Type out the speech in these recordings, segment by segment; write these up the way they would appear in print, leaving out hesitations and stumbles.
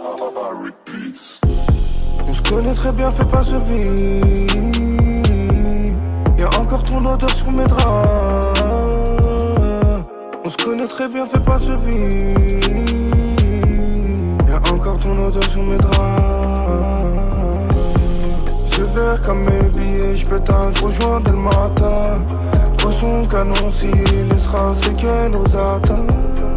On se connaît très bien, fais pas ce vide. Y'a encore ton odeur sur mes draps. On se connaît très bien, fais pas ce vide. Y'a encore ton odeur sur mes draps. Ce verre comme mes billets, j'pète un gros joint dès le matin. Poisson canon s'il laissera séquelles aux atteintes.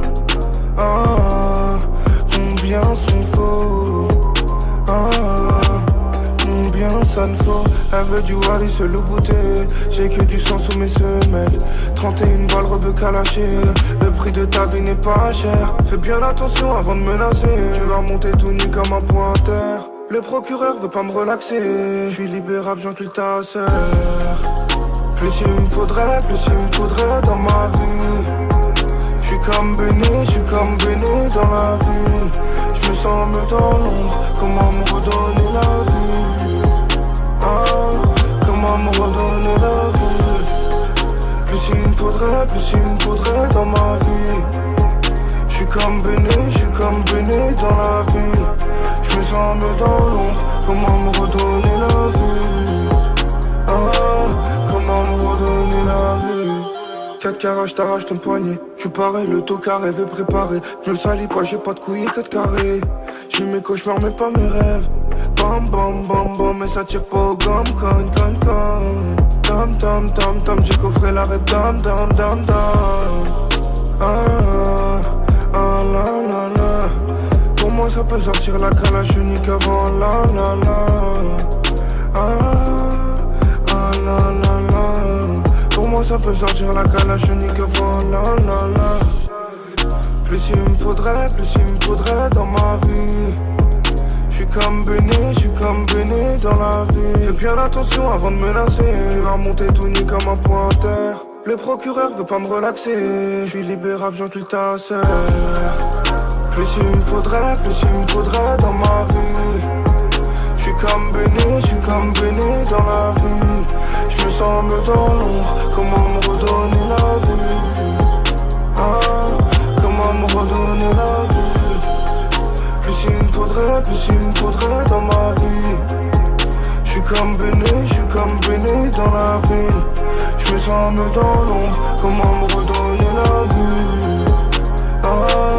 Ah, combien sont faux. Ah, combien ça ne faut. Elle veut du Wally se le goûter. J'ai que du sang sous mes semelles. 31 balles rebeu calaché. Le prix de ta vie n'est pas cher. Fais bien attention avant de menacer. Tu vas monter tout nu comme un pointeur. Le procureur veut pas me relaxer. Je suis libérable, j'encule ta sœur. Plus il me faudrait dans ma vie. J'suis comme Béné, dans la ville. J'me sens mieux dans l'ombre. Comment me redonner la vie? Ah, comment me redonner la vie? Plus il me faudrait dans ma vie. J'suis comme Béné, dans la ville. J'me sens mieux dans l'ombre. Comment me redonner la vie? Ah, comment me redonner la vie? 4 carats, j't'arrache ton poignet. J'suis pareil, le tocard rêve préparé. J'me salis pas, j'ai pas de couilles et 4 carrés. J'ai mes cauchemars mais pas mes rêves. Bam bam bam bam, mais ça tire pas au gomme, con. Tam tam tam tam, j'ai coffré la rêve, dam dam dam dam. Ah ah la la la. Pour moi ça peut sortir la calache unique avant la la la. Ah ah la la la. Pour moi ça peut sortir la calache unique avant la la la. Plus il me faudrait dans ma vie. J'suis comme Béné dans la vie. Fais bien attention avant de menacer. Tu vas monter tout nu comme un pointeur. Le procureur veut pas me relaxer. J'suis libérable, j'encule ta sœur. Plus il me faudrait dans ma vie. J'suis comme Béné dans la ville. J'me sens mieux dans l'ombre. Comment me redonner la vie? Ah, comment me redonner la vie? Plus il me faudrait dans ma vie. J'suis comme Béné dans la ville. J'me sens mieux dans l'ombre. Comment me redonner la vie? Ah,